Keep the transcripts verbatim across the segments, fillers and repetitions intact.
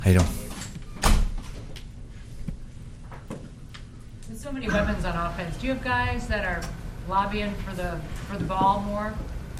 How you doing? With so many weapons on offense, do you have guys that are lobbying for the for the ball more?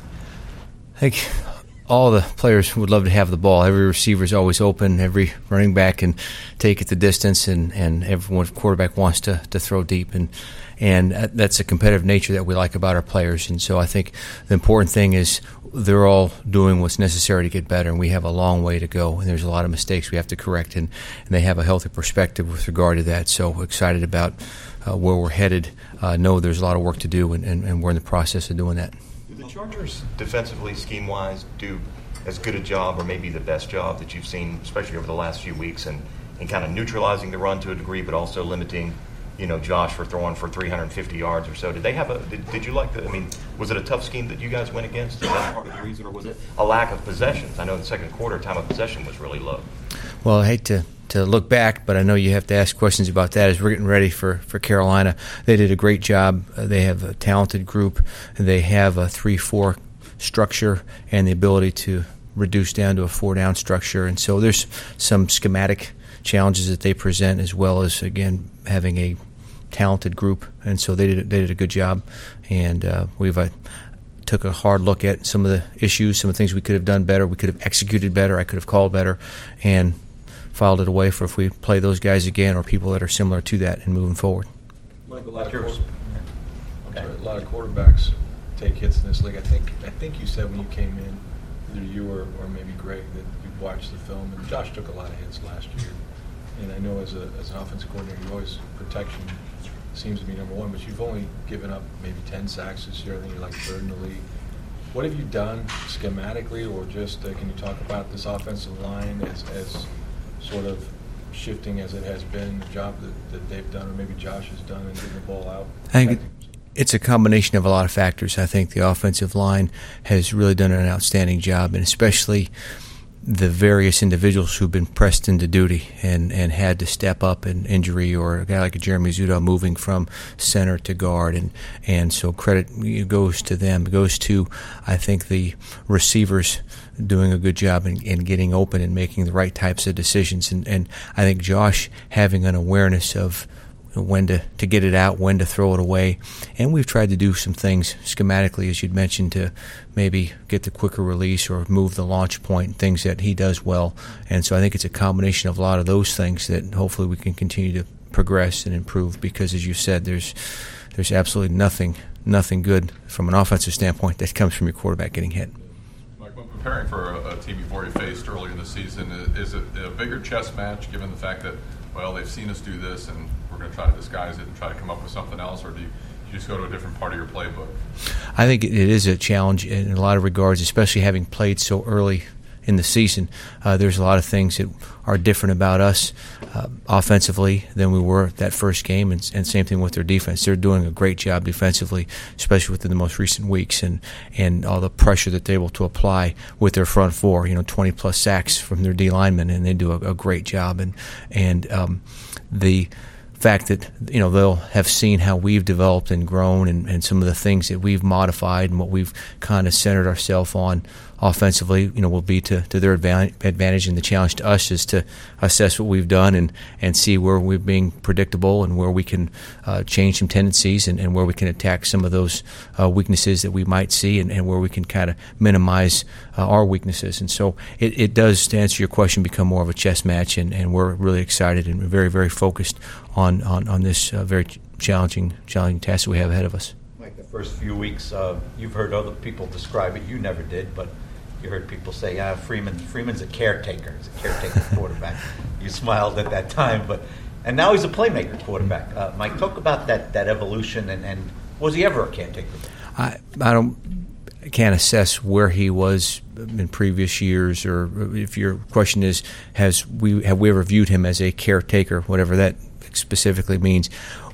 I think all the players would love to have the ball. Every receiver is always open. Every running back can take it the distance, and, and everyone quarterback wants to, to throw deep. And and that's a competitive nature that we like about our players. And so I think the important thing is they're all doing what's necessary to get better, and we have a long way to go. And there's a lot of mistakes we have to correct, and, and they have a healthy perspective with regard to that. So excited about uh, where we're headed. Uh, know there's a lot of work to do, and, and, and we're in the process of doing that. Do the Chargers, defensively, scheme-wise, do as good a job or maybe the best job that you've seen, especially over the last few weeks, and in, in kind of neutralizing the run to a degree, but also limiting, you know, Josh for throwing for three hundred fifty yards or so? Did they have a? Did, did you like the? I mean, was it a tough scheme that you guys went against? Is that part of the reason, or was it a lack of possessions? I know in the second quarter, time of possession was really low. Well, I hate to. to look back, but I know you have to ask questions about that as we're getting ready for, for Carolina. They did a great job. Uh, they have a talented group. They have a three four structure and the ability to reduce down to a four-down structure. And so there's some schematic challenges that they present, as well as, again, having a talented group. And so they did, they did a good job. And uh, we've uh, took a hard look at some of the issues, some of the things we could have done better. We could have executed better. I could have called better. And filed it away for if we play those guys again or people that are similar to that and moving forward. Like a lot of, quarter- okay. sorry, a lot of quarterbacks take hits in this league. I think I think you said when you came in, either you or, or maybe Greg, that you watched the film, and Josh took a lot of hits last year. And I know as a as an offensive coordinator, you always protection seems to be number one, but you've only given up maybe ten sacks this year. I think you're like third in the league. What have you done schematically, or just uh, can you talk about this offensive line as as sort of shifting as it has been, the job that, that they've done, or maybe Josh has done in getting the ball out? I think it's a combination of a lot of factors. I think the offensive line has really done an outstanding job, and especially the various individuals who've been pressed into duty and, and had to step up in injury, or a guy like a Jeremy Zuda moving from center to guard. And, and so credit goes to them. It goes to, I think, the receivers doing a good job in, in getting open and making the right types of decisions. And, and I think Josh having an awareness of when to, to get it out, when to throw it away. And we've tried to do some things schematically, as you'd mentioned, to maybe get the quicker release or move the launch point, things that he does well. And so I think it's a combination of a lot of those things that hopefully we can continue to progress and improve, because, as you said, there's there's absolutely nothing nothing good from an offensive standpoint that comes from your quarterback getting hit. Mike, when preparing for a, a team you've already faced early in the season, is it a bigger chess match given the fact that, well, they've seen us do this and we're going to try to disguise it and try to come up with something else, or do you, you just go to a different part of your playbook? I think it is a challenge in a lot of regards, especially having played so early in the season. Uh, there's a lot of things that are different about us uh, offensively than we were that first game, and, and same thing with their defense. They're doing a great job defensively, especially within the most recent weeks, and, and all the pressure that they're able to apply with their front four, you know, twenty plus sacks from their D linemen, and they do a, a great job. And, and um, the fact that, you know, they'll have seen how we've developed and grown, and, and some of the things that we've modified and what we've kind of centered ourselves on offensively, you know, will be to, to their advantage, and the challenge to us is to assess what we've done and, and see where we're being predictable and where we can uh, change some tendencies, and, and where we can attack some of those uh, weaknesses that we might see, and, and where we can kind of minimize uh, our weaknesses. And so it, it does, to answer your question, become more of a chess match, and, and we're really excited and very, very focused on, on, on this uh, very challenging, challenging task that we have ahead of us. Like the first few weeks, uh, you've heard other people describe it. You never did, but you heard people say, "Ah, Freeman, Freeman's a caretaker. He's a caretaker quarterback." You smiled at that time, but and now he's a playmaker quarterback. Uh, Mike, talk about that that evolution, and, and was he ever a caretaker? I I don't I can't assess where he was in previous years, or if your question is, has we have we ever viewed him as a caretaker, whatever that specifically means.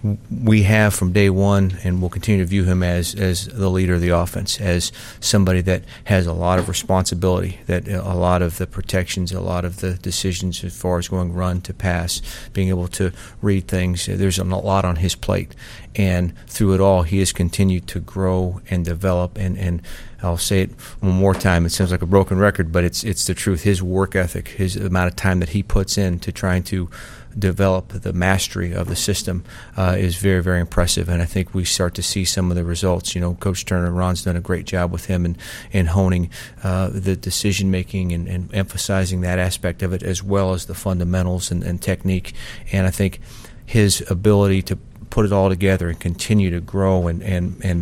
We have from day one, and we'll continue to view him as as the leader of the offense, as somebody that has a lot of responsibility, that a lot of the protections, a lot of the decisions as far as going run to pass, being able to read things, there's a lot on his plate. And through it all, he has continued to grow and develop and, and I'll say it one more time. It sounds like a broken record, but it's it's the truth. His work ethic, his amount of time that he puts in to trying to develop the mastery of the system uh, is very, very impressive. And I think we start to see some of the results. You know, Coach Turner, Ron's done a great job with him in, in honing uh, the decision making and, and emphasizing that aspect of it, as well as the fundamentals and, and technique. And I think his ability to put it all together and continue to grow and, and, and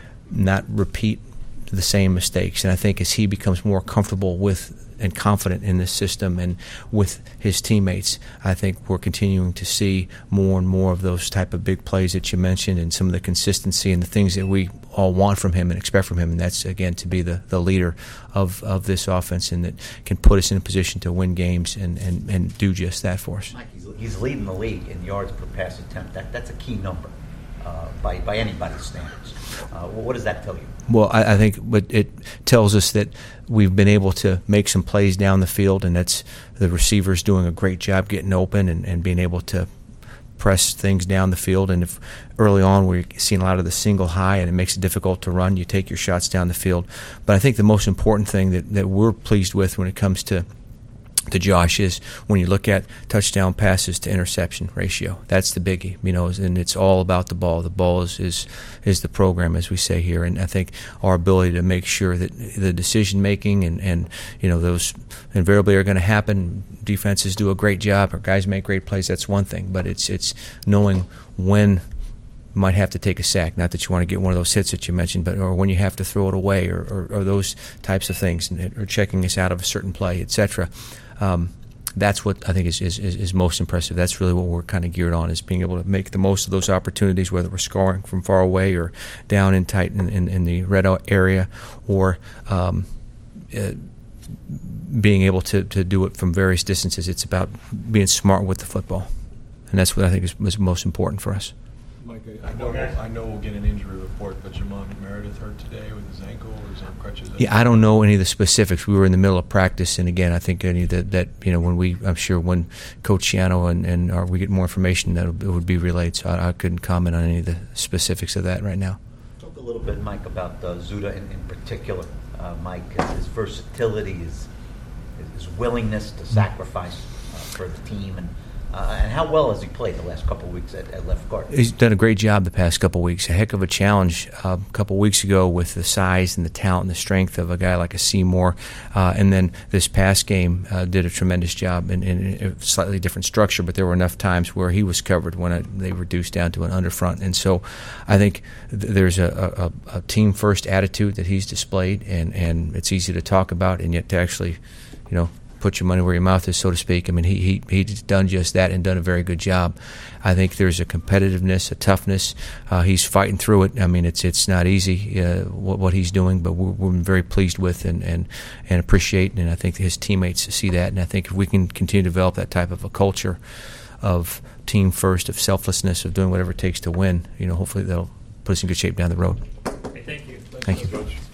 not repeat the same mistakes. And I think as he becomes more comfortable with and confident in this system and with his teammates, I think we're continuing to see more and more of those type of big plays that you mentioned, and some of the consistency and the things that we all want from him and expect from him. And that's, again, to be the, the leader of, of this offense, and that can put us in a position to win games and, and, and do just that for us. Mike, he's, he's leading the league in yards per pass attempt. That, that's a key number uh, by, by anybody's standards. Uh, what does that tell you? Well, I, I think but it tells us that we've been able to make some plays down the field, and that's the receivers doing a great job getting open and, and being able to press things down the field. And if early on we're seeing a lot of the single high and it makes it difficult to run, you take your shots down the field. But I think the most important thing that, that we're pleased with when it comes to to Josh is when you look at touchdown passes to interception ratio. That's the biggie, you know, and it's all about the ball. The ball is, is is the program, as we say here, and I think our ability to make sure that the decision making and, and you know, those invariably are going to happen. Defenses do a great job, or guys make great plays. That's one thing, but it's it's knowing when you might have to take a sack. Not that you want to get one of those hits that you mentioned, but or when you have to throw it away, or, or, or those types of things, or checking us out of a certain play, et cetera. Um, that's what I think is, is, is most impressive. That's really what we're kind of geared on, is being able to make the most of those opportunities, whether we're scoring from far away or down in tight in, in, in the red area, or um, uh, being able to, to do it from various distances. It's about being smart with the football, and that's what I think is, is most important for us. Mike, I know, I know we'll get an injury report, but Jamon Meredith hurt today with his ankle, or is on crutches? Yeah, I don't know any of the specifics. We were in the middle of practice, and again, I think any that, that you know when we, I'm sure when Coach Shiano and and or we get more information, that it would be relayed. So I, I couldn't comment on any of the specifics of that right now. Talk a little bit, Mike, about uh, Zuda in, in particular. Uh, Mike, his versatility, his his willingness to sacrifice uh, for the team, and. Uh, and how well has he played the last couple of weeks at, at left guard? He's done a great job the past couple of weeks. A heck of a challenge uh, a couple of weeks ago with the size and the talent and the strength of a guy like a Seymour. Uh, and then this past game uh, did a tremendous job in, in a slightly different structure, but there were enough times where he was covered when it, they reduced down to an underfront. And so I think th- there's a, a, a team-first attitude that he's displayed, and, and it's easy to talk about, and yet to actually, you know, put your money where your mouth is, so to speak. I mean, he, he he's done just that and done a very good job. I think there's a competitiveness, a toughness. Uh, he's fighting through it. I mean, it's it's not easy uh, what, what he's doing, but we're, we're very pleased with and, and, and appreciate, and I think his teammates see that. And I think if we can continue to develop that type of a culture of team first, of selflessness, of doing whatever it takes to win, you know, hopefully that'll put us in good shape down the road. Okay, thank you. Thank you. Coach.